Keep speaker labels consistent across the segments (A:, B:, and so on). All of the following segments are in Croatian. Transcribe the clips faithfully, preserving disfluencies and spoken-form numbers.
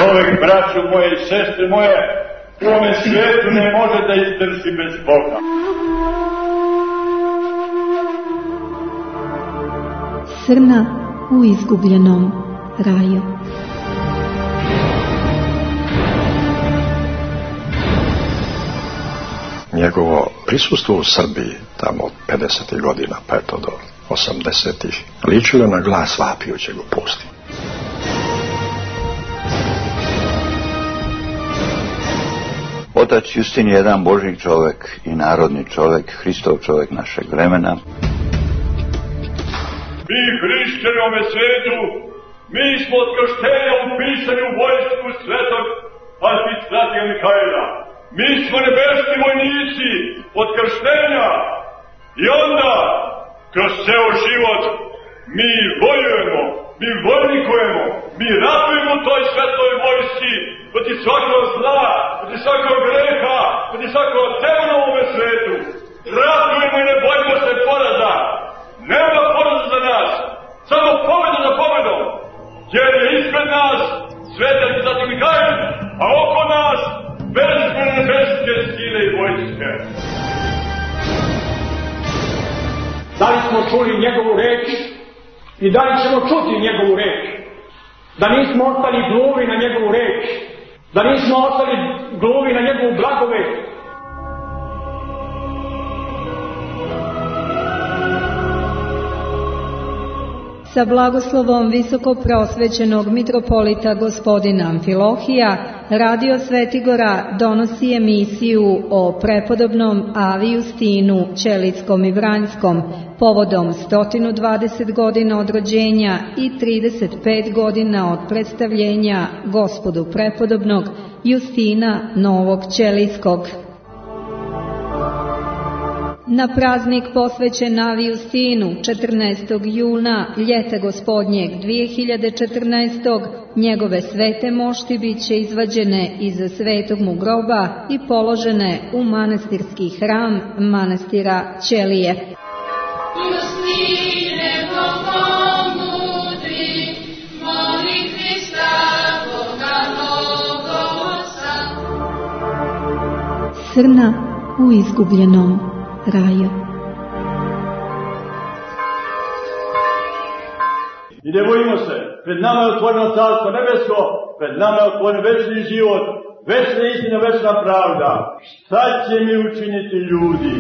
A: čovjek, braćo moje i sestre moje, u ovome svijetu ne može da izdrži bez Boga.
B: Srna u izgubljenom raju.
C: Njegovo prisustvo u Srbiji tamo od pedesetih godina pa eto do osamdesetih ličilo na glas vapijućeg u pustinji.
D: Otac Justin je jedan božji čovjek i narodni čovjek, Hristov čovjek našeg vremena.
A: Mi hrišćani u ovome svijetu, mi smo od krštenja upisani u vojsku svetog arhistratija Mihajla. Mi smo nebeski vojnici od krštenja i onda kroz ceo život mi vojujemo, mi vojnikujemo, mi ratujemo u toj svetoj vojsci protiv svakog zla, protiv svakog greha, protiv svakog demona u ovome svetu. Ratujemo i ne bojimo se poraza. Nema poraza za nas, samo pobjeda za pobjedom, jer je ispred nas sveti arhistratij Mihajl, a oko nas bezbrojne nebeske sile i vojske.
E: Da li smo čuli njegovu reč i da li ćemo čuti njegovu reč? Da nismo ostali gluvi na njegovu reč, da nismo ostali gluvi na njegovu blagovet.
B: Sa blagoslovom visokoprosvećenog mitropolita gospodina Amfilohija, Radio Svetigora donosi emisiju o prepodobnom Avi Justinu Ćelijskom i Vranjskom povodom sto dvadeset godina od rođenja i trideset pet godina od predstavljenja Gospodu prepodobnog Justina Novog Ćelijskog. Na praznik posvećen Avi Justinu četrnaestog juna ljeta gospodnjeg dvije hiljade četrnaestog njegove svete mošti bit će izvađene iz svetog mu groba i položene u manastirski hram manastira Ćelije.
F: Justine, bogomudri, moli Hrista, Boga Logosa.
B: Srna u izgubljenom raju.
A: I ne bojimo se, pred nama je otvoreno carstvo nebesko, pred nama je otvoren večni život, večna istina, večna pravda. Šta će mi učiniti ljudi?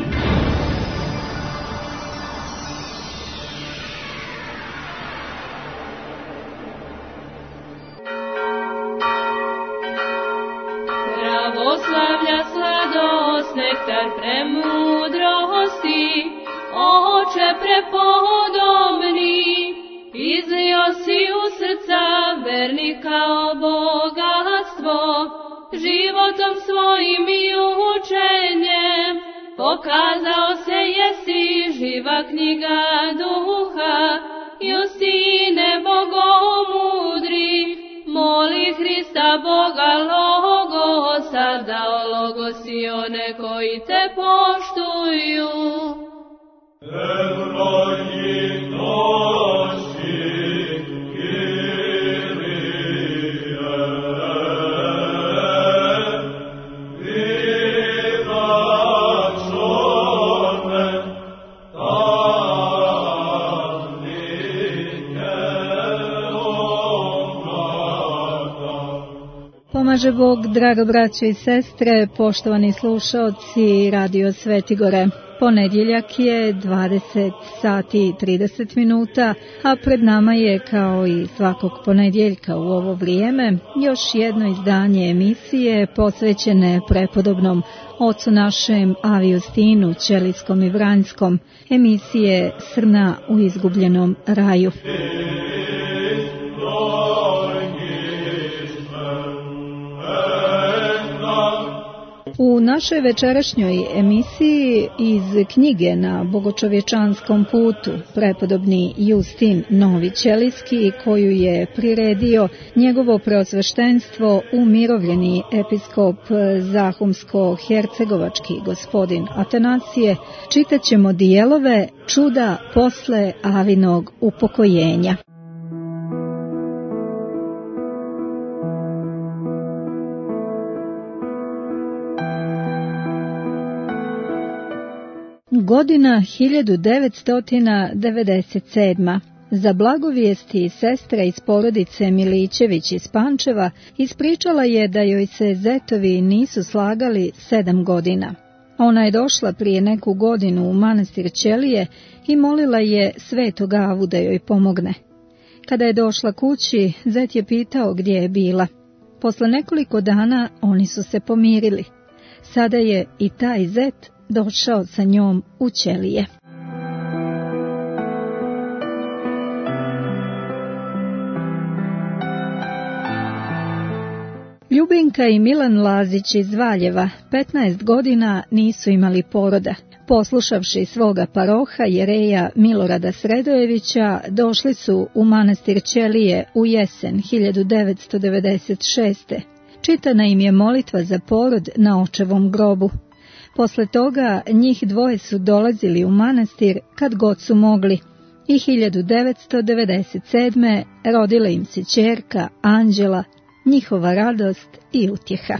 F: Pravoslavlja sladost, nektar premudrosti, Oče prepodobni, izlio si u srca vernika o bogatstvo, životom svojim i učenjem, pokazao se jesi živa knjiga duha, Justine bogomudri, moli Hrista Boga Logosa, da ologosi one koji te poštuju.
A: Evroji nosi Kirije, viva čone,
B: Pomaže Bog, draga braćo i sestre, poštovani slušaoci Radio Svetigore. Ponedjeljak je dvadeset sati i trideset minuta, a pred nama je, kao i svakog ponedjeljka u ovo vrijeme, još jedno izdanje emisije posvećene prepodobnom ocu našem Avi Justinu Ćelijskom i Vranjskom, emisije Srna u izgubljenom raju. U našoj večerašnjoj emisiji iz knjige Na bogočovječanskom putu prepodobni Justin Novi Ćelijski, koju je priredio njegovo preosveštenstvo umirovljeni episkop Zahumsko-hercegovački gospodin Atanasije, čitat ćemo dijelove Čuda posle Avinog upokojenja. Godina hiljadu devetsto devedeset sedma. Za blagovijesti sestra iz porodice Milićević iz Pančeva ispričala je da joj se zetovi nisu slagali sedam godina. Ona je došla prije neku godinu u manastir Ćelije i molila je Svetog Avu da joj pomogne. Kada je došla kući, zet je pitao gdje je bila. Posle nekoliko dana oni su se pomirili. Sada je i taj zet došao sa njom u Ćelije. Ljubinka i Milan Lazić iz Valjeva petnaest godina nisu imali poroda. Poslušavši svoga paroha jereja Milorada Sredojevića, došli su u manastir Ćelije u jesen hiljadu devetsto devedeset šeste. Čitana im je molitva za porod na očevom grobu. Posle toga njih dvoje su dolazili u manastir kad god su mogli i hiljadu devetsto devedeset sedme. rodila im se ćerka Anđela, njihova radost i utjeha.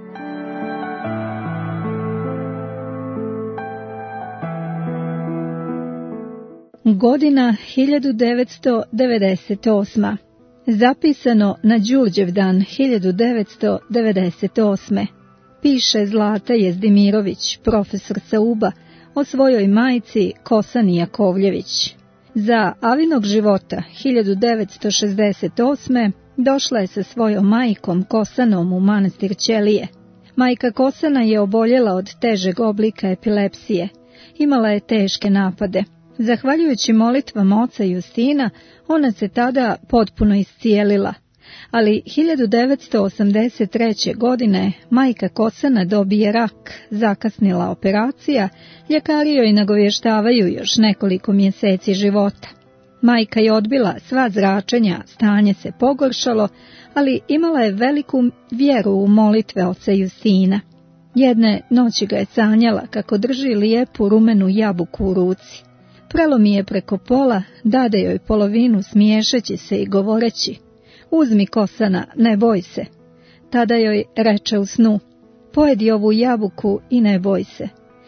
B: Godina hiljadu devetsto devedeset osma. Zapisano na Đurđevdan hiljadu devetsto devedeset osme. Piše Zlata Jezdimirović, profesor sa Uba, o svojoj majci Kosani Jakovljević. Za Avinog života hiljadu devetsto šezdeset osme. došla je sa svojom majkom Kosanom u manastir Ćelije. Majka Kosana je oboljela od težeg oblika epilepsije. Imala je teške napade. Zahvaljujući molitvama oca Justina, ona se tada potpuno iscijelila. Ali hiljadu devetsto osamdeset treće. godine majka Kosana dobije rak, zakasnila operacija, ljekari joj nagovještavaju još nekoliko mjeseci života. Majka je odbila sva zračenja, stanje se pogoršalo, ali imala je veliku vjeru u molitve oca Justina. Jedne noći ga je sanjala kako drži lijepu rumenu jabuku u ruci. Prelomi je preko pola, dade joj polovinu smiješeći se i govoreći: "Uzmi, Kosana, ne boj se." Tada joj reče u snu: "Pojedi ovu jabuku i ne boj se."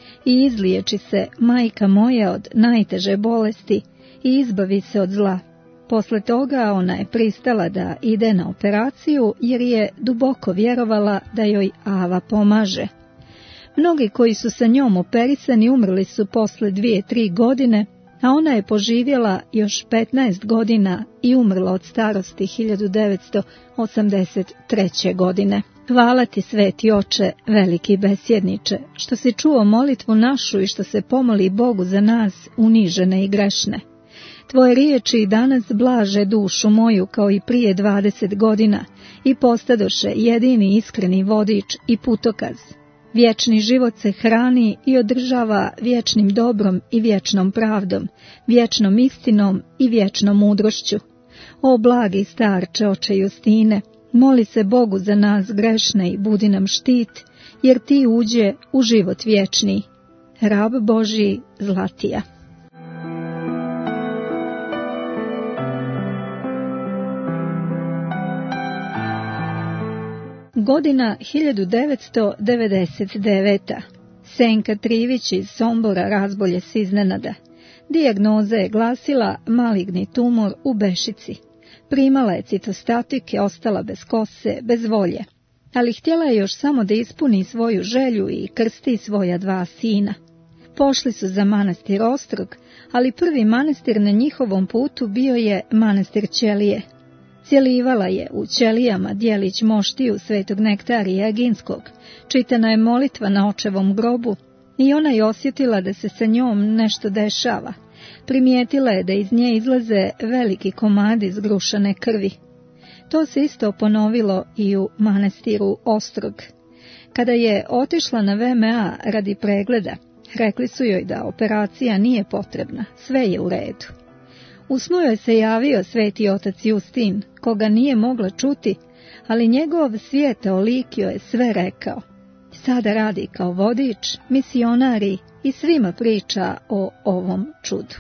B: I izliječi se, majka moja, od najteže bolesti i izbavi se od zla. Posle toga ona je pristala da ide na operaciju jer je duboko vjerovala da joj Ava pomaže. Mnogi koji su sa njom operisani umrli su posle dvije, tri godine, a ona je poživjela još petnaest godina i umrla od starosti hiljadu devetsto osamdeset treće. godine. Hvala ti, Sveti Oče, veliki besjedniče, što si čuo molitvu našu i što se pomoli Bogu za nas, unižene i grešne. Tvoje riječi danas blaže dušu moju kao i prije dvadeset godina i postadoše jedini iskreni vodič i putokaz. Vječni život se hrani i održava vječnim dobrom i vječnom pravdom, vječnom istinom i vječnom mudrošću. O blagi starče, oče Justine, moli se Bogu za nas grešne i budi nam štit, jer ti uđe u život vječni. Rab Božji, Zlatija. Godina hiljadu devetsto devedeset deveta. Senka Trivić iz Sombora razbolje se iznenada. Dijagnoza je glasila maligni tumor u bešici. Primala je citostatike, ostala bez kose, bez volje. Ali htjela je još samo da ispuni svoju želju i krsti svoja dva sina. Pošli su za manastir Ostrog, ali prvi manastir na njihovom putu bio je manastir Ćelije. Cjelivala je u Ćelijama djelić moštiju Svetog Nektarija Eginskog, čitana je molitva na očevom grobu i ona je osjetila da se sa njom nešto dešava. Primijetila je da iz nje izlaze veliki komadi zgrušane krvi. To se isto ponovilo i u manastiru Ostrog. Kada je otišla na V M A radi pregleda, rekli su joj da operacija nije potrebna, sve je u redu. U snu joj se javio sveti otac Justin, koga nije mogla čuti, ali njegov svjeteolik joj je sve rekao. Sada radi kao vodič, misionari i svima priča o ovom čudu.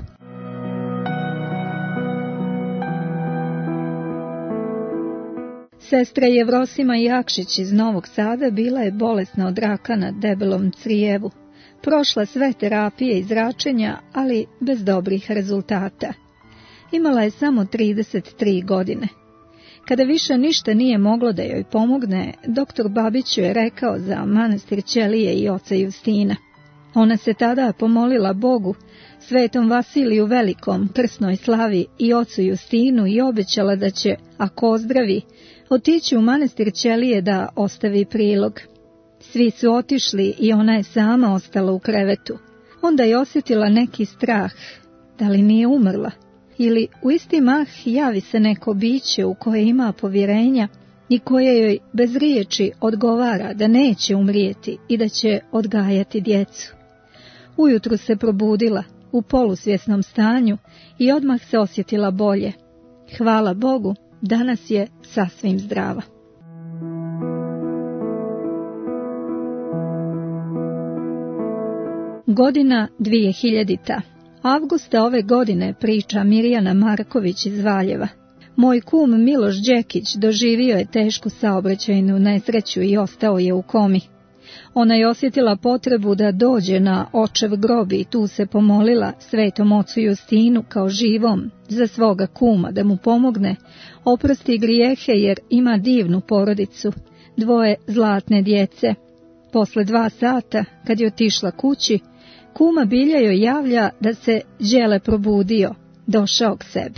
B: Sestra Jevrosima Jakšić iz Novog Sada bila je bolesna od raka na debelom crijevu. prošla sve terapije i zračenja, ali bez dobrih rezultata. Imala je samo trideset tri godine. Kada više ništa nije moglo da joj pomogne, doktor Babić je rekao za manastir Ćelije i oca Justina. Ona se tada pomolila Bogu, svetom Vasiliju Velikom, krsnoj slavi i ocu Justinu i obećala da će, ako ozdravi, otići u manastir Ćelije da ostavi prilog. Svi su otišli i ona je sama ostala u krevetu. Onda je osjetila neki strah, da li nije umrla, ili u isti mah javi se neko biće u koje ima povjerenja i koje joj bez riječi odgovara da neće umrijeti i da će odgajati djecu. Ujutru se probudila u polusvjesnom stanju i odmah se osjetila bolje. Hvala Bogu, danas je sasvim zdrava. Godina dvije hiljadita. Avgusta ove godine, priča Mirjana Marković iz Valjeva. Moj kum Miloš Đekić doživio je tešku saobraćajnu nesreću i ostao je u komi. Ona je osjetila potrebu da dođe na očev grob i tu se pomolila svetom ocu Justinu kao živom za svoga kuma da mu pomogne, oprosti grijehe jer ima divnu porodicu, dvoje zlatne djece. Posle dva sata, kad je otišla kući, kuma Bilja joj javlja da se Đele probudio, došao k sebi.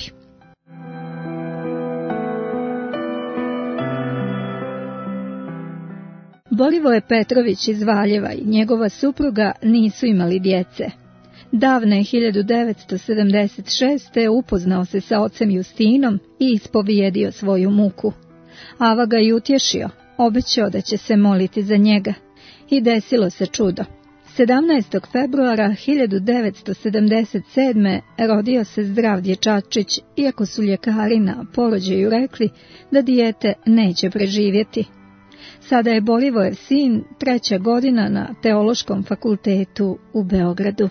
B: Borivoje Petrović iz Valjeva i njegova supruga nisu imali djece. Davne hiljadu devetsto sedamdeset šeste. upoznao se sa ocem Justinom i ispovijedio svoju muku. Ava ga je utješio, obećao da će se moliti za njega. I desilo se čudo. sedamnaestog februara hiljadu devetsto sedamdeset sedme. rodio se zdrav dječačić, iako su ljekari na porođaju rekli da dijete neće preživjeti. Sada je Borivojev sin treća godina na Teološkom fakultetu u Beogradu.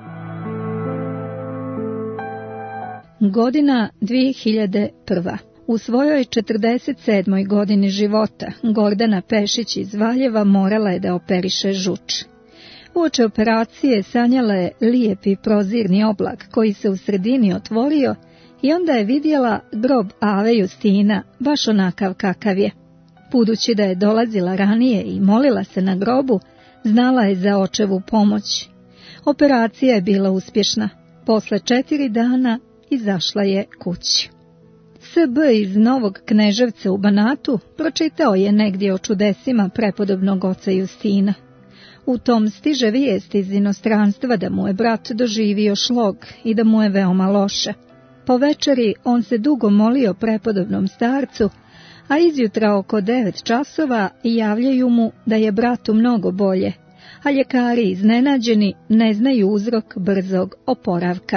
B: Godina dvije hiljade prva. U svojoj četrdeset sedmoj godini života Gordana Pešić iz Valjeva morala je da operiše žuč. Uoči operacije sanjala je lijepi prozirni oblak koji se u sredini otvorio i onda je vidjela grob Ave Justina, baš onakav kakav je. Budući da je dolazila ranije i molila se na grobu, znala je za očevu pomoć. Operacija je bila uspješna. Posle četiri dana izašla je kući. S B iz Novog Kneževca u Banatu pročitao je negdje o čudesima prepodobnog oca Justina. U tom stiže vijest iz inostranstva da mu je brat doživio šlog i da mu je veoma loše. Po večeri on se dugo molio prepodobnom starcu, a izjutra oko devet časova javljaju mu da je bratu mnogo bolje, a ljekari iznenađeni ne znaju uzrok brzog oporavka.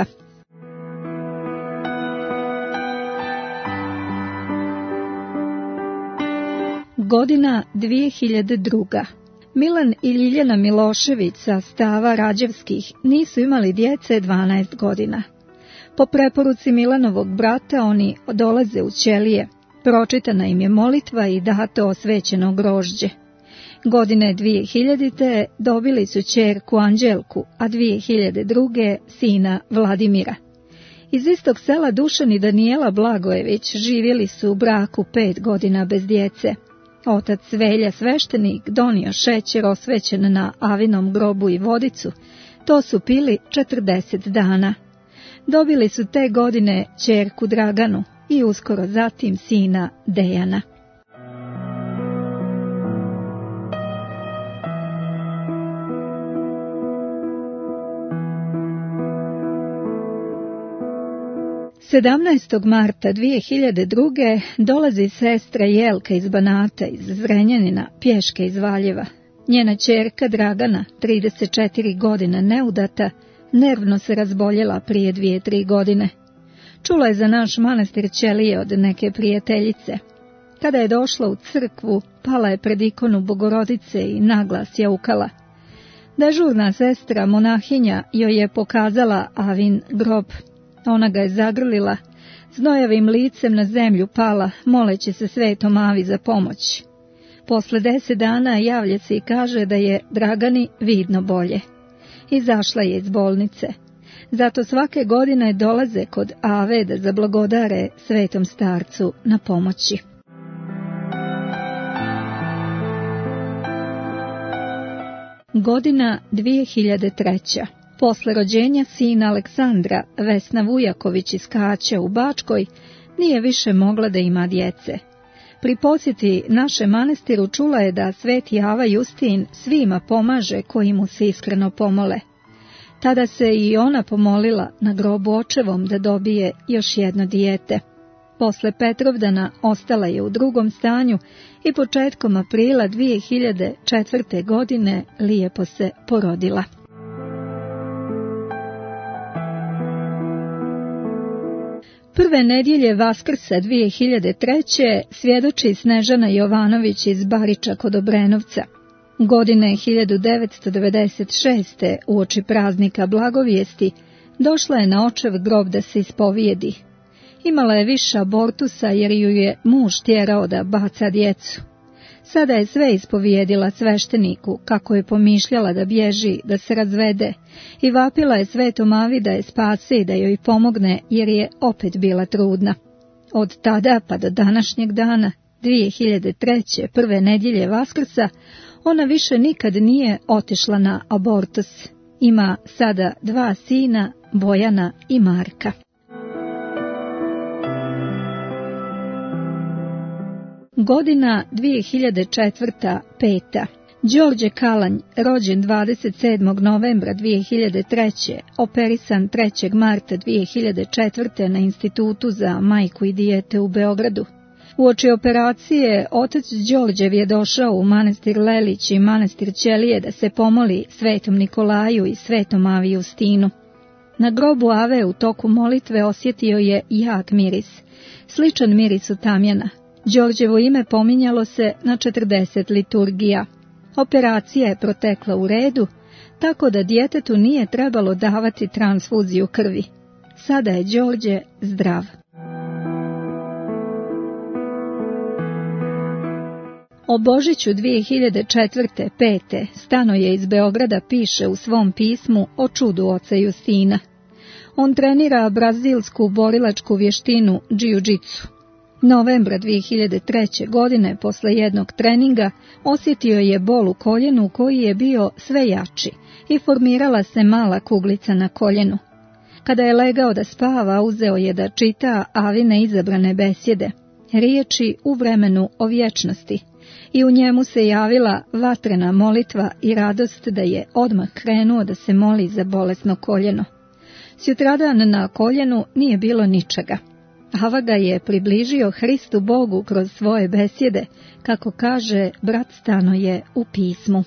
B: Godina dvije hiljade druga. Milan i Ljiljana Milošević sa Stava Rađevskih nisu imali djece dvanaest godina. Po preporuci Milanovog brata oni dolaze u Ćelije. Pročitana im je molitva i dato osvećeno grožđe. Godine dvije hiljadite. dobili su ćerku Anđelku, a dvije hiljade druge. sina Vladimira. Iz istog sela Dušan i Danijela Blagojević živjeli su u braku pet godina bez djece. Otac Velja sveštenik donio šećer osvećen na Avinom grobu i vodicu. To su pili četrdeset dana. Dobili su te godine ćerku Draganu i uskoro zatim sina Dejana. sedamnaestog marta dvije hiljade druge. dolazi sestra Jelka iz Banata, iz Zrenjanina, pješke iz Valjeva. Njena ćerka Dragana, trideset četiri godina neudata, nervno se razboljela prije dvije, tri godine. Čula je za naš manastir Ćelije od neke prijateljice. Kada je došla u crkvu, pala je pred ikonu Bogorodice i naglas jaukala. Dežurna sestra monahinja joj je pokazala Avin grob. Ona ga je zagrlila, znojavim licem na zemlju pala, moleći se svetom Avi za pomoć. Posle deset dana javlja se i kaže da je Dragani vidno bolje. Izašla je iz bolnice. Zato svake godine dolaze kod Ave da zablagodare svetom starcu na pomoći. Godina dvije hiljade treće. Posle rođenja sina Aleksandra, Vesna Vujaković iz Kaća u Bačkoj nije više mogla da ima djece. Pri posjeti našem manastiru čula je da sveti Ava Justin svima pomaže koji mu se iskreno pomole. Tada se i ona pomolila na grobu očevom da dobije još jedno dijete. Posle Petrovdana ostala je u drugom stanju i početkom aprila dvije hiljade četvrte. godine lijepo se porodila. Prve nedjelje Vaskrsa dvije hiljade treće. svjedoči Snežana Jovanović iz Bariča kod Obrenovca. Godine hiljadu devetsto devedeset šeste. uoči praznika Blagovijesti došla je na očev grob da se ispovijedi. Imala je više abortusa jer ju je muž tjerao da baca djecu. Sada je sve ispovijedila svešteniku, kako je pomišljala da bježi, da se razvede, i vapila je Svetom Avi da je spase i da joj pomogne jer je opet bila trudna. Od tada pa do današnjeg dana, dvije hiljade treće. prve nedjelje Vaskrsa, ona više nikad nije otišla na abortus. Ima sada dva sina, Bojana i Marka. Godina dvije hiljade četvrte. peta. Đorđe Kalanj, rođen dvadeset sedmog novembra dvije hiljade treće. operisan trećeg marta dvije hiljade četvrte. na Institutu za majku i dijete u Beogradu. Uoči operacije, otac Đorđev je došao u manastir Lelić i manastir Ćelije da se pomoli svetom Nikolaju i svetom Avi Justinu. Na grobu Ave u toku molitve osjetio je jak miris, sličan mirisu tamjana. Đorđevo ime pominjalo se na četrdeset liturgija. Operacija je protekla u redu, tako da djetetu nije trebalo davati transfuziju krvi. Sada je Đorđe zdrav. O Božiću dvije hiljade četvrte. pete. Stanoje iz Beograda piše u svom pismu o čudu oca Justina. On trenira brazilsku borilačku vještinu džiu-džitsu. Novembra dvije hiljade treće. godine, posle jednog treninga, osjetio je bol u koljenu koji je bio sve jači i formirala se mala kuglica na koljenu. Kada je legao da spava, uzeo je da čita Avine izabrane besjede, riječi u vremenu o vječnosti, i u njemu se javila vatrena molitva i radost da je odmah krenuo da se moli za bolesno koljeno. Sutradan na koljenu nije bilo ničega. Ava ga je približio Hristu Bogu kroz svoje besjede, kako kaže brat Stanoje u pismu.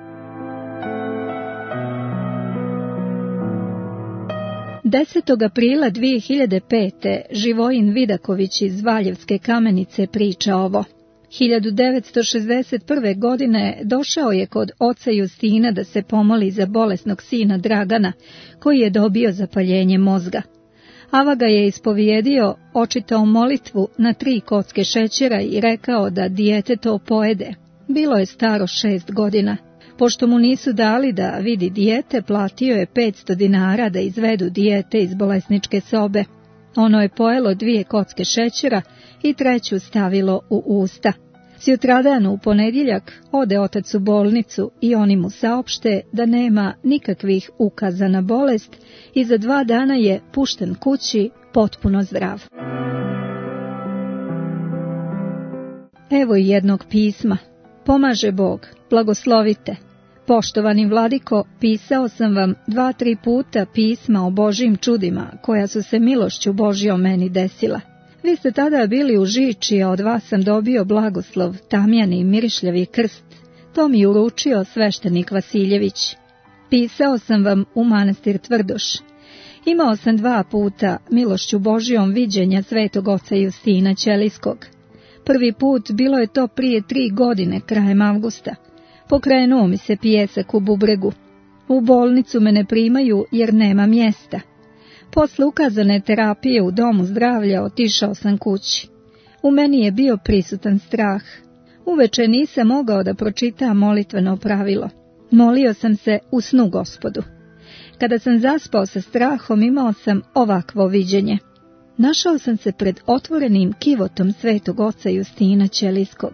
B: desetog aprila dvije hiljade pete. Živojin Vidaković iz Valjevske Kamenice priča ovo. hiljadu devetsto šezdeset prve. godine došao je kod oca Justina da se pomoli za bolesnog sina Dragana, koji je dobio zapaljenje mozga. Ava ga je ispovijedio, očitao molitvu na tri kocke šećera i rekao da dijete to pojede. Bilo je staro šest godina. Pošto mu nisu dali da vidi dijete, platio je petsto dinara da izvedu dijete iz bolesničke sobe. Ono je pojelo dvije kocke šećera i treću stavilo u usta. Sutradan u ponedjeljak ode otac u bolnicu i oni mu saopšte da nema nikakvih ukaza na bolest i za dva dana je pušten kući potpuno zdrav. Evo i jednog pisma. Pomaže Bog, blagoslovite. Poštovani vladiko, pisao sam vam dva, tri puta pisma o Božjim čudima, koja su se milošću Božjom meni desila. Vi ste tada bili u žiči, a od vas sam dobio blagoslov, tamjani, mirišljavi krst. To mi uručio sveštenik Vasiljević. Pisao sam vam u manastir Tvrdoš. Imao sam dva puta milošću Božjom viđenja svetog oca Justina Ćelijskog. Prvi put bilo je to prije tri godine, krajem avgusta. Pokrenuo mi se pijesak u bubregu. U bolnicu me ne primaju jer nema mjesta. Posle ukazane terapije u domu zdravlja otišao sam kući. U meni je bio prisutan strah. Uveče nisam mogao da pročitam molitveno pravilo. Molio sam se u snu Gospodu. Kada sam zaspao sa strahom, imao sam ovakvo viđenje. Našao sam se pred otvorenim kivotom Svetog oca Justina Ćelijskog.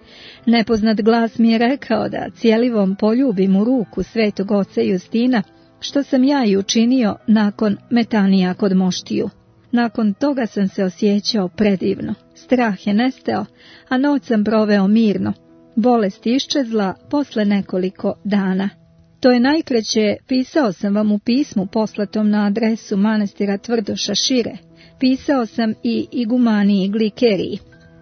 B: Nepoznat glas mi je rekao da cijelivom poljubim u ruku Svetog oca Justina, što sam ja i učinio nakon metanija kod moštiju. Nakon toga sam se osjećao predivno. Strah je nestao, a noć sam proveo mirno. Bolest iščezla posle nekoliko dana. To je najkraće, pisao sam vam u pismu poslatom na adresu manastira Tvrdoša Šire. Pisao sam i igumaniji Glikeriji.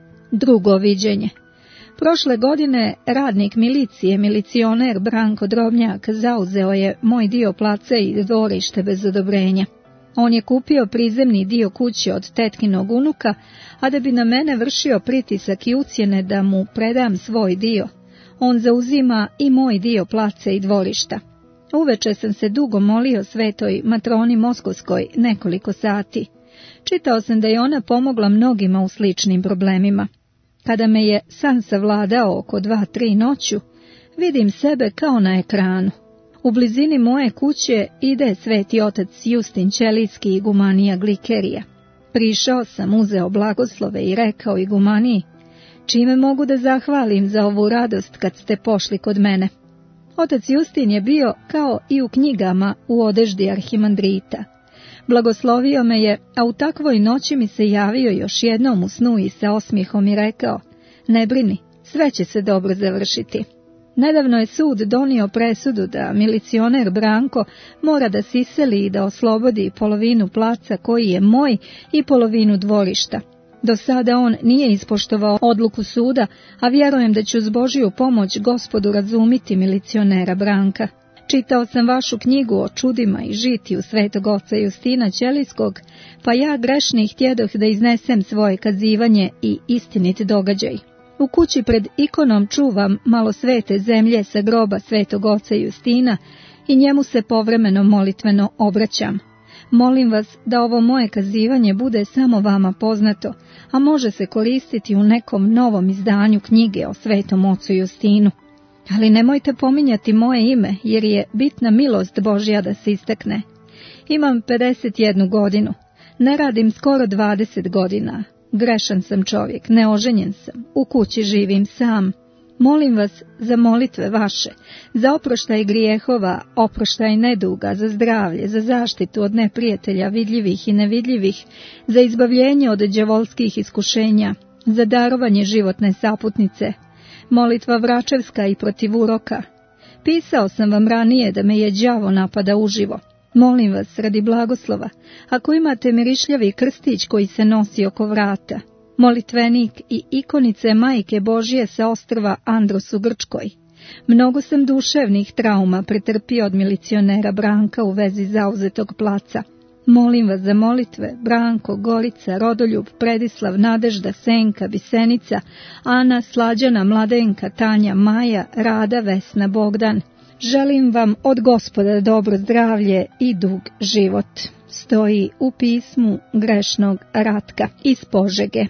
B: Drugo viđenje. Prošle godine radnik milicije, milicioner Branko Drobnjak, zauzeo je moj dio placa i dvorište bez odobrenja. On je kupio prizemni dio kuće od tetkinog unuka, a da bi na mene vršio pritisak i ucjene da mu predam svoj dio, on zauzima i moj dio placa i dvorišta. Uveče sam se dugo molio svetoj matroni Moskovskoj nekoliko sati. Čitao sam da je ona pomogla mnogima u sličnim problemima. Kada me je san savladao oko dva, tri noću, vidim sebe kao na ekranu. U blizini moje kuće ide sveti otac Justin Ćelijski igumanija Glikerija. Prišao sam, uzeo blagoslove i rekao igumaniji, čime mogu da zahvalim za ovu radost kad ste pošli kod mene. Otac Justin je bio kao i u knjigama u odeždi arhimandrita. Blagoslovio me je, a u takvoj noći mi se javio još jednom u snu i sa osmijehom i rekao, ne brini, sve će se dobro završiti. Nedavno je sud donio presudu da milicioner Branko mora da se iseli i da oslobodi polovinu placa koji je moj i polovinu dvorišta. Do sada on nije ispoštovao odluku suda, a vjerujem da ću uz Božiju pomoć Gospodu razumiti milicionera Branka. Čitao sam vašu knjigu o čudima i žitiju Svetog oca Justina Ćelijskog, pa ja grešni htjedoh da iznesem svoje kazivanje i istinit događaj. U kući pred ikonom čuvam malo svete zemlje sa groba Svetog oca Justina i njemu se povremeno molitveno obraćam. Molim vas da ovo moje kazivanje bude samo vama poznato, a može se koristiti u nekom novom izdanju knjige o Svetom ocu Justinu. Ali nemojte pominjati moje ime, jer je bitna milost Božja da se istakne. Imam pedeset jednu godinu, ne radim skoro dvadeset godina. Grešan sam čovjek, neoženjen sam, u kući živim sam. Molim vas za molitve vaše, za oproštaj grijehova, oproštaj neduga, za zdravlje, za zaštitu od neprijatelja vidljivih i nevidljivih, za izbavljenje od đavolskih iskušenja, za darovanje životne saputnice, molitva vračevska i protiv uroka. Pisao sam vam ranije da me je đavo napada uživo. Molim vas, radi blagoslova, ako imate mirišljavi krstić koji se nosi oko vrata, molitvenik i ikonice Majke Božije sa ostrva Andros u Grčkoj. Mnogo sam duševnih trauma pretrpio od milicionera Branka u vezi zauzetog placa. Molim vas za molitve Branko, Gorica, Rodoljub, Predislav, Nadežda, Senka, Bisenica, Ana, Slađana, Mladenka, Tanja, Maja, Rada, Vesna, Bogdan. Želim vam od Gospoda dobro zdravlje i dug život. Stoji u pismu grešnog Ratka iz Požege.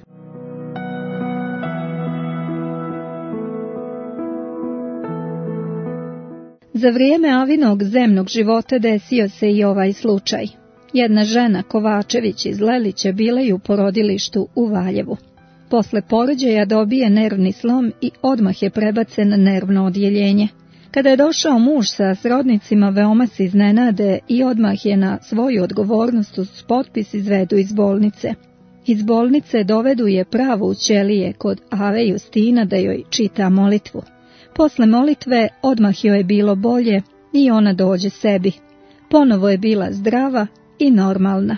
B: Za vrijeme Avinog zemnog života desio se i ovaj slučaj. Jedna žena, Kovačević iz Lelića, bila je u porodilištu u Valjevu. Posle porođaja dobije nervni slom i odmah je prebacen na nervno odjeljenje. Kada je došao muž sa srodnicima, veoma se iznenade i odmah je na svoju odgovornost uz potpis izvedu iz bolnice. Iz bolnice dovedu je pravo u ćelije kod Ave Justina da joj čita molitvu. Posle molitve odmah joj je bilo bolje i ona dođe sebi. Ponovo je bila zdrava i normalna.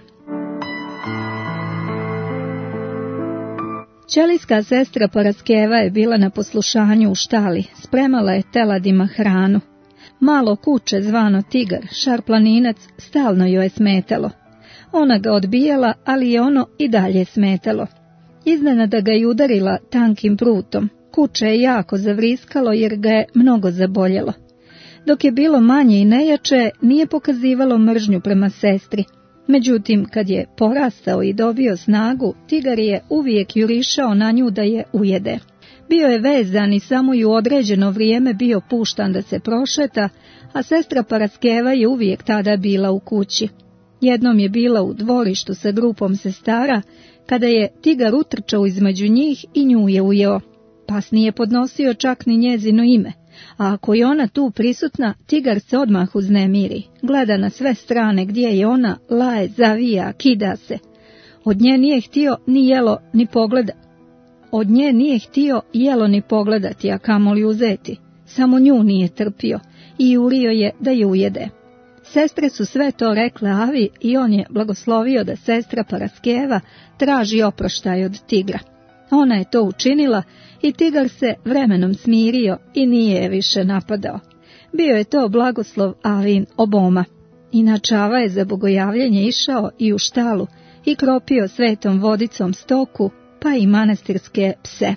B: Ćelijska sestra Paraskeva je bila na poslušanju u štali, spremala je teladima hranu. Malo kuće zvano Tigar, šarplaninac, stalno joj je smetalo. Ona ga odbijala, ali je ono i dalje smetalo. Iznenada ga je udarila tankim prutom. Kuće je jako zavriskalo jer ga je mnogo zaboljelo. Dok je bilo manje i nejače, nije pokazivalo mržnju prema sestri. Međutim, kad je porastao i dobio snagu, Tigar je uvijek jurišao na nju da je ujede. Bio je vezan i samo i u određeno vrijeme bio puštan da se prošeta, a sestra Paraskeva je uvijek tada bila u kući. Jednom je bila u dvorištu sa grupom sestara, kada je tigar utrčao između njih i nju je ujeo. Pas nije podnosio čak ni njezino ime, a ako je ona tu prisutna, tigar se odmah uznemiri, gleda na sve strane gdje je ona, laje, zavija, kida se. Od nje nije htio ni jelo ni pogleda. Od nje nije htio jelo ni pogledati, a kamoli uzeti. Samo nju nije trpio i jurio je da je ujede. Sestre su sve to rekle Avi i on je blagoslovio da sestra Paraskeva traži oproštaj od tigra. Ona je to učinila i tigar se vremenom smirio i nije je više napadao. Bio je to blagoslov Avin oboma. Inače Ava je za bogojavljenje išao i u štalu i kropio svetom vodicom stoku, pa i manastirske pse.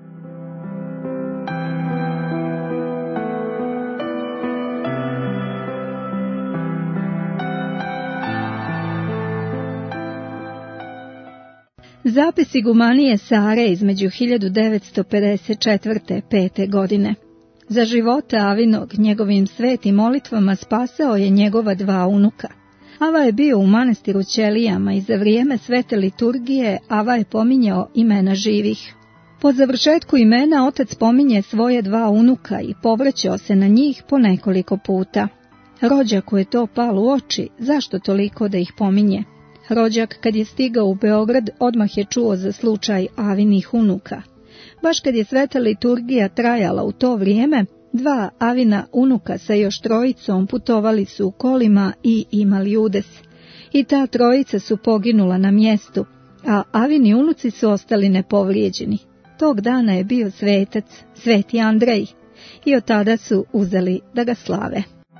B: Zapis igumanije Sare između hiljadu devetsto pedeset četvrte i pete godine. Za života Avinog njegovim svetim molitvama spasao je njegova dva unuka. Ava je bio u manastiru Ćelijama i za vrijeme svete liturgije Ava je pominjao imena živih. Po završetku imena otac pominje svoje dva unuka i povraćao se na njih po nekoliko puta. Rođaku je to palo u oči, zašto toliko da ih pominje? Rođak kad je stigao u Beograd odmah je čuo za slučaj Avinih unuka. Baš kad je sveta liturgija trajala u to vrijeme, dva Avina unuka sa još trojicom putovali su u kolima i imali udes. I ta trojica su poginula na mjestu, a Avini unuci su ostali nepovrijeđeni. Tog dana je bio svetac, sveti Andrej, i od tada su uzeli da ga slave.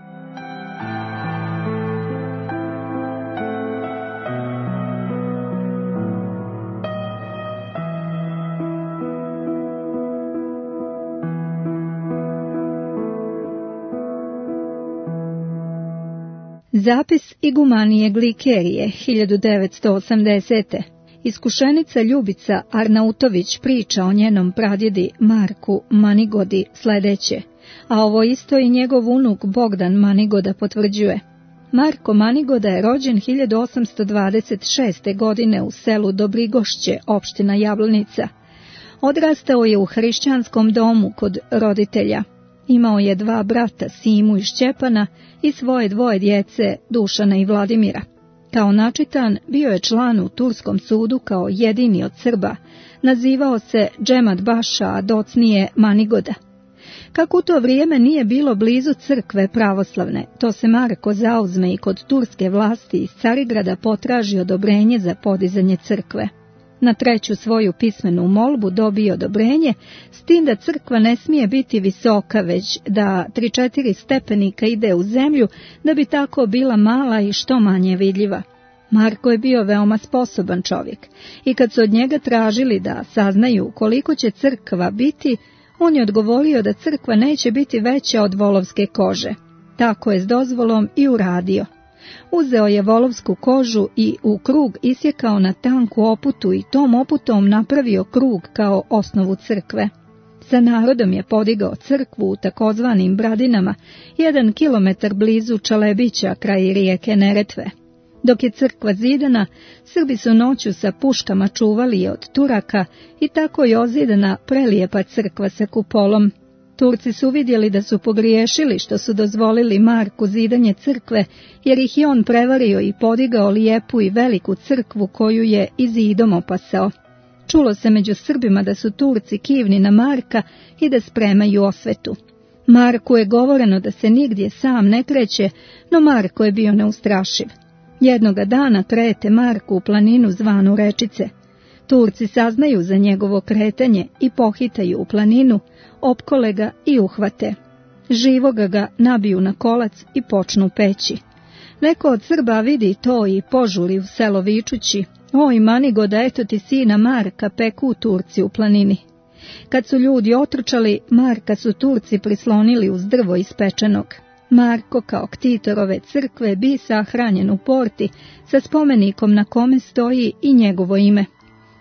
B: Zapis igumanije Glikerije hiljadu devetsto osamdesete. Iskušenica Ljubica Arnautović priča o njenom pradjedi Marku Manigodi sljedeće, a ovo isto i njegov unuk Bogdan Manigoda potvrđuje. Marko Manigoda je rođen hiljadu osamsto dvadeset šeste. godine u selu Dobrigošće, opština Jablanica. Odrastao je u hrišćanskom domu kod roditelja. Imao je dva brata, Simu i Šćepana, i svoje dvoje djece, Dušana i Vladimira. Kao načitan bio je član u Turskom sudu kao jedini od Srba. Nazivao se Džemat Baša, a docnije Manigoda. Kako u to vrijeme nije bilo blizu crkve pravoslavne, to se Marko zauzme i kod turske vlasti iz Carigrada potraži odobrenje za podizanje crkve. Na treću svoju pismenu molbu dobio odobrenje, s tim da crkva ne smije biti visoka, već da tri četiri stepenika ide u zemlju, da bi tako bila mala i što manje vidljiva. Marko je bio veoma sposoban čovjek i kad su od njega tražili da saznaju koliko će crkva biti, on je odgovorio da crkva neće biti veća od volovske kože. Tako je s dozvolom i uradio. Uzeo je volovsku kožu i u krug isjekao na tanku oputu i tom oputom napravio krug kao osnovu crkve. Sa narodom je podigao crkvu u takozvanim Bradinama, jedan kilometar blizu Čalebića kraj rijeke Neretve. Dok je crkva zidana, Srbi su noću sa puškama čuvali je od Turaka i tako je ozidana prelijepa crkva sa kupolom. Turci su vidjeli da su pogriješili što su dozvolili Marku zidanje crkve, jer ih je on prevario i podigao lijepu i veliku crkvu koju je i zidom opasao. Čulo se među Srbima da su Turci kivni na Marka i da spremaju osvetu. Marku je govoreno da se nigdje sam ne kreće, no Marko je bio neustrašiv. Jednoga dana krete Marku u planinu zvanu Rečice. Turci saznaju za njegovo kretanje i pohitaju u planinu, opkole ga i uhvate. Živoga ga nabiju na kolac i počnu peći. Neko od Srba vidi to i požuri u selo vičući: "Oj Manigoda, eto ti sina Marka, peku Turci u planini." Kad su ljudi otrčali, Marka su Turci prislonili uz drvo ispečenog. Marko kao ktitorove crkve bi sahranjen u porti sa spomenikom na kome stoji i njegovo ime.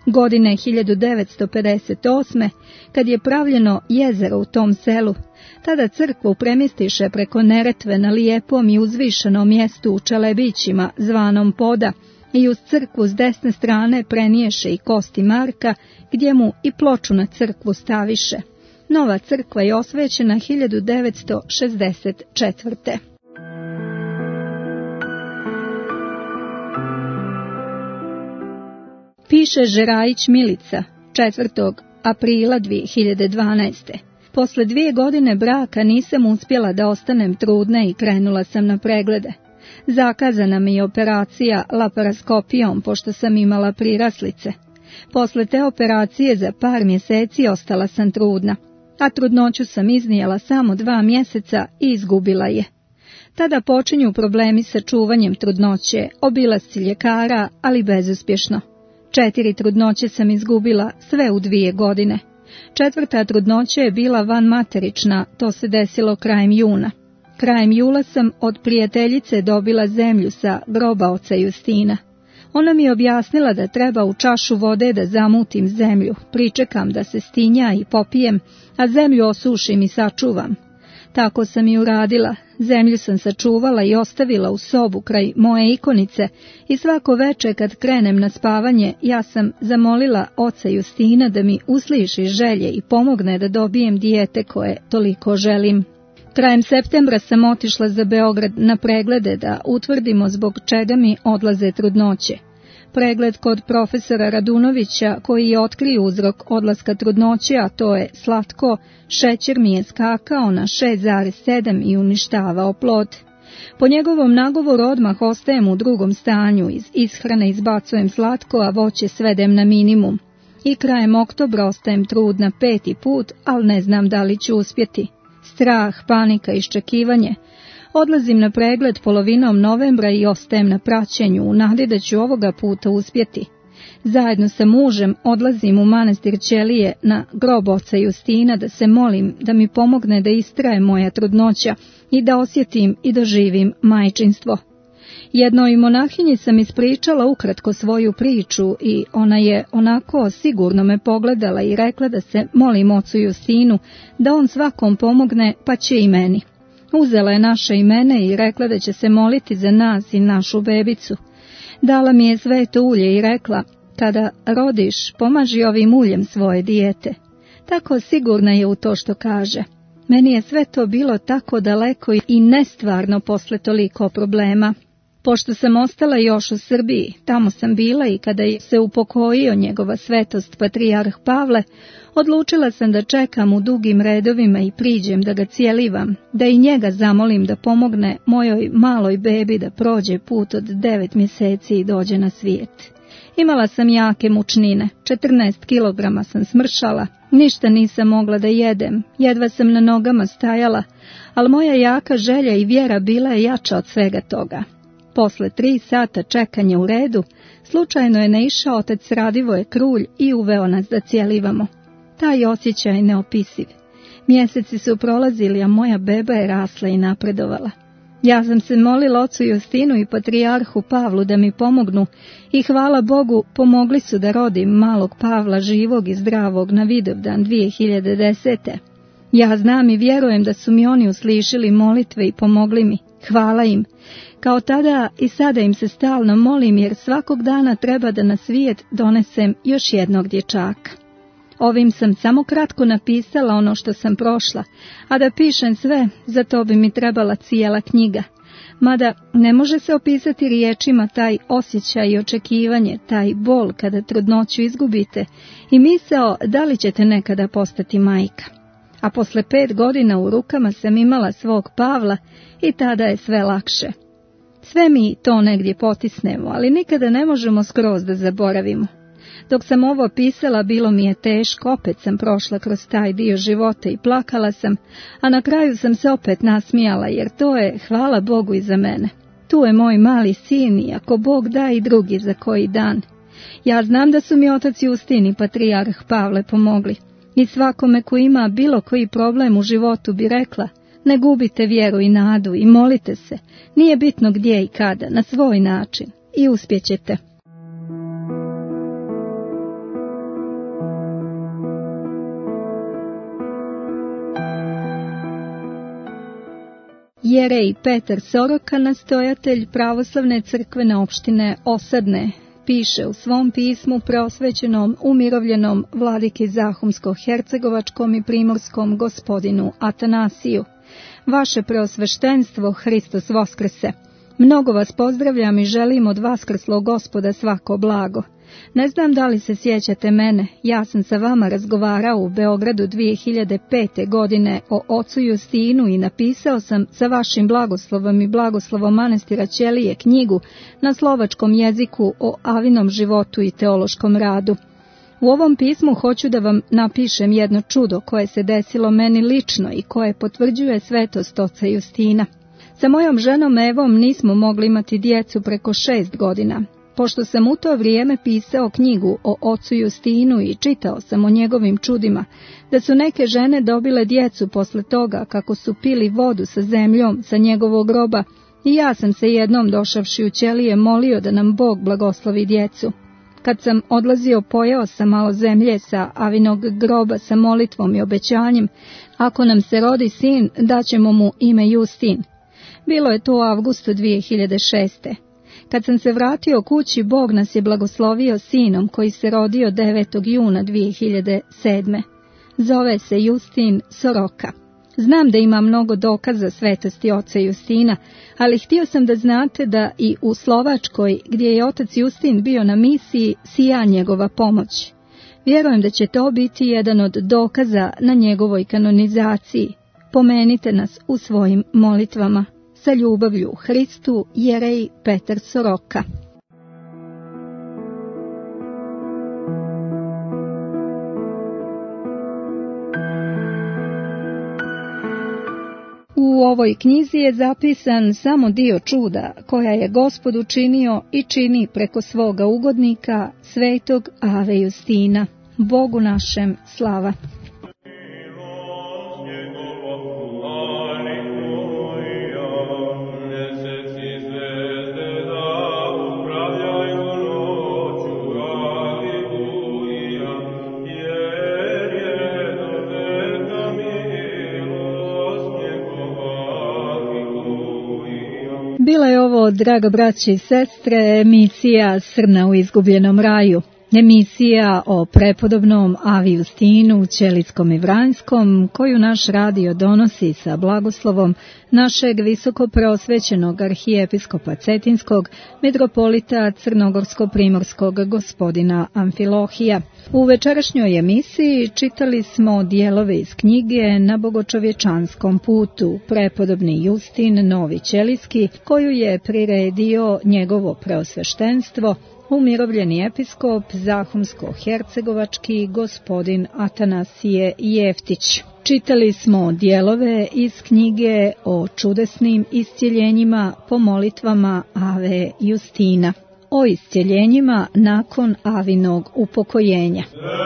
B: Godine hiljadu devetsto pedeset osme. kad je pravljeno jezero u tom selu, tada crkvu premjestiše preko Neretve na lijepom i uzvišenom mjestu u Čelebićima, zvanom Poda, i uz crkvu s desne strane preniješe i kosti Marka, gdje mu i ploču na crkvu staviše. Nova crkva je osvećena hiljadu devetsto šezdeset četvrte. Piše Žerajić Milica, četvrtog aprila dvije hiljade dvanaeste. Posle dvije godine braka nisam uspjela da ostanem trudna i krenula sam na preglede. Zakazana mi je operacija laparoskopijom, pošto sam imala priraslice. Posle te operacije za par mjeseci ostala sam trudna, a trudnoću sam iznijela samo dva mjeseca i izgubila je. Tada počinju problemi sa čuvanjem trudnoće, obilasci ljekara, ali bezuspješno. Četiri trudnoće sam izgubila, sve u dvije godine. Četvrta trudnoća je bila vanmaterična, to se desilo krajem juna. Krajem jula sam od prijateljice dobila zemlju sa groba oca Justina. Ona mi je objasnila da treba u čašu vode da zamutim zemlju, pričekam da se stinja i popijem, a zemlju osušim i sačuvam. Tako sam i uradila. Zemlju sam sačuvala i ostavila u sobu kraj moje ikonice i svako veče kad krenem na spavanje ja sam zamolila oca Justina da mi usliši želje i pomogne da dobijem dijete koje toliko želim. Krajem septembra sam otišla za Beograd na preglede da utvrdimo zbog čega mi odlaze trudnoće. Pregled kod profesora Radunovića koji je otkrio uzrok odlaska trudnoće, a to je slatko, šećer mi je skakao na šest zarez sedam i uništavao plod. Po njegovom nagovoru odmah ostajem u drugom stanju, iz ishrane izbacujem slatko, a voće svedem na minimum. I krajem oktobra ostajem trudna peti put, ali ne znam da li ću uspjeti. Strah, panika, iščekivanje. Odlazim na pregled polovinom novembra i ostajem na praćenju, u nadi da ću ovoga puta uspjeti. Zajedno sa mužem odlazim u manastir Ćelije na grob oca Justina da se molim da mi pomogne da istraje moja trudnoća i da osjetim i doživim majčinstvo. Jednoj monahinji sam ispričala ukratko svoju priču i ona je onako sigurno me pogledala i rekla da se molim ocu Justinu da on svakom pomogne, pa će i meni. Uzela je naše imene i rekla da će se moliti za nas i našu bebicu. Dala mi je sveto ulje i rekla, kada rodiš, pomaži ovim uljem svoje dijete. Tako sigurna je u to što kaže. Meni je sve to bilo tako daleko i nestvarno posle toliko problema. Pošto sam ostala još u Srbiji, tamo sam bila i kada je se upokojio njegova svetost patrijarh Pavle, odlučila sam da čekam u dugim redovima i priđem da ga cijelivam, da i njega zamolim da pomogne mojoj maloj bebi da prođe put od devet mjeseci i dođe na svijet. Imala sam jake mučnine, četrnaest kilograma sam smršala, ništa nisam mogla da jedem, jedva sam na nogama stajala, ali moja jaka želja i vjera bila je jača od svega toga. Posle tri sata čekanja u redu, slučajno je naišao otac Radivoje Krulj i uveo nas da cijelivamo. Taj osjećaj neopisiv. Mjeseci su prolazili, a moja beba je rasla i napredovala. Ja sam se molila ocu Justinu i patrijarhu Pavlu da mi pomognu i hvala Bogu pomogli su da rodim malog Pavla živog i zdravog na Vidovdan dvije hiljade desete. Ja znam i vjerujem da su mi oni uslišili molitve i pomogli mi. Hvala im. Kao tada i sada im se stalno molim jer svakog dana treba da na svijet donesem još jednog dječaka. Ovim sam samo kratko napisala ono što sam prošla, a da pišem sve, za to bi mi trebala cijela knjiga. Mada ne može se opisati riječima taj osjećaj i očekivanje, taj bol kada trudnoću izgubite i misao da li ćete nekada postati majka. A posle pet godina u rukama sam imala svog Pavla i tada je sve lakše. Sve mi to negdje potisnemo, ali nikada ne možemo skroz da zaboravimo. Dok sam ovo pisala, bilo mi je teško, opet sam prošla kroz taj dio života i plakala sam, a na kraju sam se opet nasmijala, jer to je, hvala Bogu, i za mene. Tu je moj mali sin i ako Bog da i drugi za koji dan. Ja znam da su mi otac Justin i patrijarh Pavle pomogli i svakome ko ima bilo koji problem u životu bi rekla, ne gubite vjeru i nadu i molite se, nije bitno gdje i kada, na svoj način i uspjećete. Jerej Petar Soroka, nastojatelj pravoslavne crkvene opštine Osadne, piše u svom pismu prosvećenom umirovljenom vladiki Zahumsko-hercegovačkom i primorskom gospodinu Atanasiju. Vaše preosveštenstvo, Hristos Voskrese! Mnogo vas pozdravljam i želim od vaskrslog Gospoda svako blago. Ne znam da li se sjećate mene, ja sam sa vama razgovarao u Beogradu dvije hiljade pete. godine o ocu Justinu i napisao sam sa vašim blagoslovom i blagoslovom manastira Ćelije knjigu na slovačkom jeziku o Avinom životu i teološkom radu. U ovom pismu hoću da vam napišem jedno čudo koje se desilo meni lično i koje potvrđuje svetost oca Justina. Sa mojom ženom Evom nismo mogli imati djecu preko šest godina. Pošto sam u to vrijeme pisao knjigu o ocu Justinu i čitao sam o njegovim čudima, da su neke žene dobile djecu posle toga kako su pili vodu sa zemljom sa njegovog groba, i ja sam se jednom došavši u Ćelije molio da nam Bog blagoslovi djecu. Kad sam odlazio, pojeo sam malo zemlje sa Avinog groba sa molitvom i obećanjem, ako nam se rodi sin, daćemo mu ime Justin. Bilo je to u avgustu dvije hiljade šeste. Kad sam se vratio kući, Bog nas je blagoslovio sinom koji se rodio devetog juna dvije hiljade sedme. Zove se Justin Soroka. Znam da ima mnogo dokaza svetosti oca Justina, ali htio sam da znate da i u Slovačkoj, gdje je otac Justin bio na misiji, sija njegova pomoć. Vjerujem da će to biti jedan od dokaza na njegovoj kanonizaciji. Pomenite nas u svojim molitvama. Sa ljubavlju Hristu, Jerej Petar Soroka. U ovoj knjizi je zapisan samo dio čuda koja je Gospod učinio i čini preko svoga ugodnika, svetog Ave Justina. Bogu našem slava. Bila je ovo, draga braće i sestre, emisija Srna u izgubljenom raju. Emisija o prepodobnom Avi Justinu, Ćelijskom i Vranjskom, koju naš radio donosi sa blagoslovom našeg visoko preosvećenog arhijepiskopa Cetinskog, mitropolita Crnogorsko-primorskog gospodina Amfilohija. U večerašnjoj emisiji čitali smo dijelove iz knjige Na bogočovječanskom putu, prepodobni Justin Novi Ćelijski, koju je priredio njegovo preosveštenstvo, umirovljeni episkop Zahumsko-hercegovački gospodin Atanasije Jeftić. Čitali smo dijelove iz knjige o čudesnim iscjeljenjima po molitvama Ave Justina, o iscjeljenjima nakon Avinog upokojenja.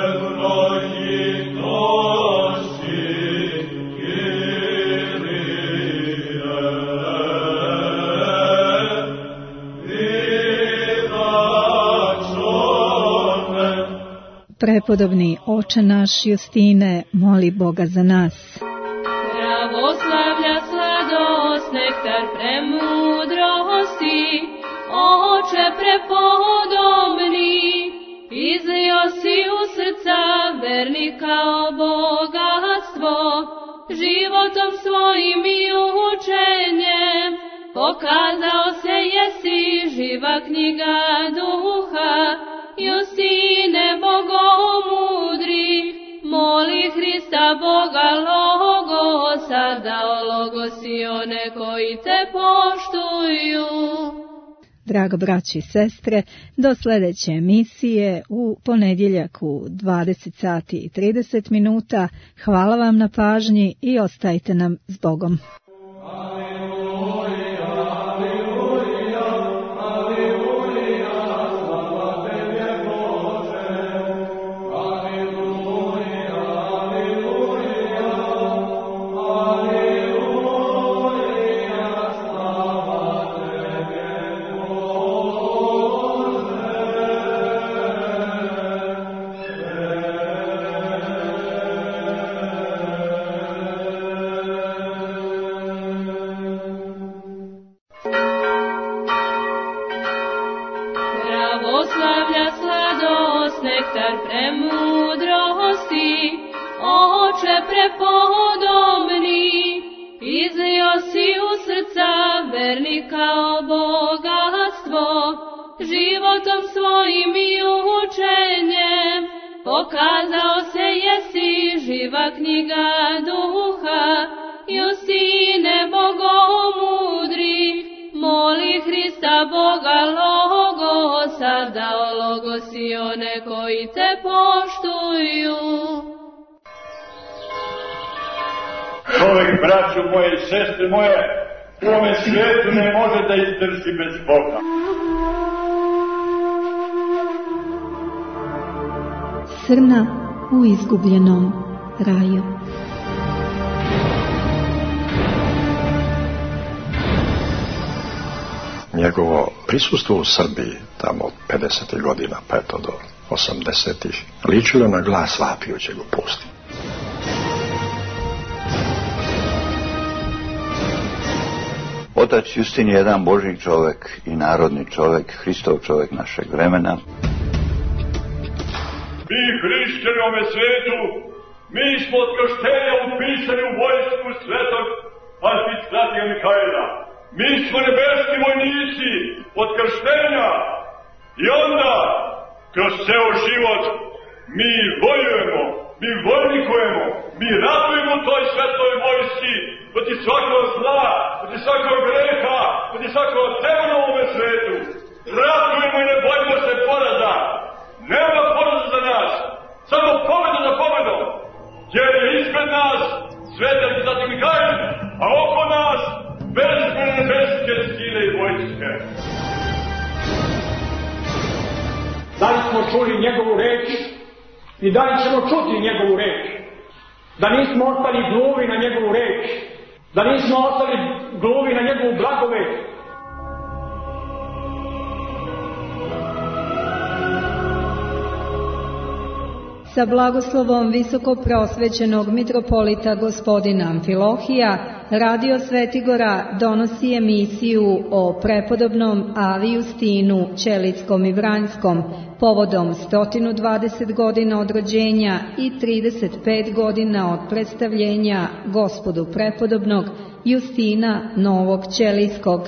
B: Prepodobni oče naš Justine, moli Boga za nas.
F: Pravoslavlja sladost, nektar premudrosti, oče prepodobni, izlio si u srca vernika o bogatstvo, životom svojim i učenjem, pokazao se jesi živa knjiga duha. Justine, bogomudri, moli Hrista Boga Logosa, da ologosi one koji te poštuju.
B: Drago braći i sestre, do sljedeće emisije u ponedjeljak u dvadeset sati i trideset minuta. Hvala vam na pažnji i ostajte nam s Bogom.
F: prepodobni, izlio si u srca vernika o bogatstvo, životom svojim i učenjem, pokazao se jesi živa knjiga duha, Justine bogomudri, moli Hrista Boga Logosa, da ologosi one koji te poštuju.
A: Čovjek, braćo moje i sestre moje, u ovome svijetu ne može da izdrži bez Boga.
B: Srna u izgubljenom raju.
C: Njegovo prisustvo u Srbiji, tamo od pedesetih godina pa eto do osamdesetih, ličilo na glas vapijućeg u pustinji.
D: Otac Justin je jedan Božji čovjek i narodni čovjek, Hristov čovjek našeg vremena.
A: Mi hrišćani u ovome svijetu, mi smo od krštenja upisani u vojsku svetog arhistratija Mihajla. Mi smo nebeski vojnici od krštenja i onda kroz ceo život mi vojujemo, mi vojnikujemo, mi ratujemo u toj svetoj vojsci proti svakog zla, proti svakog greha, proti svakog demona u ovome svetu. Ratujemo i ne bojimo se poraza. Nema poraza za nas, samo pobjeda za pobjedom, jer je ispred nas sveti arhistratij Mihajl, a oko nas bezbrojne nebeske sile i vojske.
E: Da li smo čuli njegovu reč i da li ćemo čuti njegovu reč? Da nismo ostali gluvi na njegovu reč, da nismo ostali gluvi na njegovu blagovet.
B: Sa blagoslovom visoko prosvećenog mitropolita gospodina Amfilohija, Radio Svetigora donosi emisiju o prepodobnom Avi Justinu Ćelickom i Vranjskom povodom sto dvadeset godina od rođenja i trideset pet godina od predstavljenja Gospodu prepodobnog Justina Novog Ćelijskog.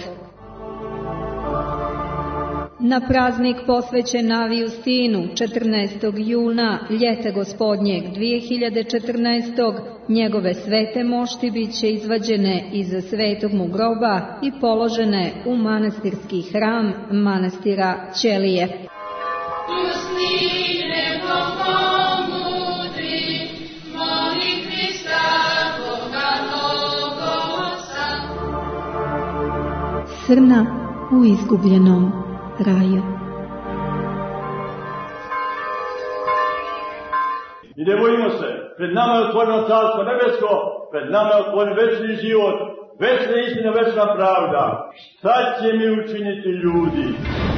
B: Na praznik posvećen Avi Justinu četrnaestog juna ljeta gospodnjeg dvije hiljade četrnaestog njegove svete mošti bit će izvađene iz svetog mu groba i položene u manastirski hram manastira Ćelije.
F: Justine bogomudri, moli Hrista Boga Logosa.
B: Srna u izgubljenom raju.
A: I ne bojimo se, pred nama je otvoreno carstvo nebesko, pred nama je otvoren večni život, večna istina, večna pravda. Šta će mi učiniti ljudi?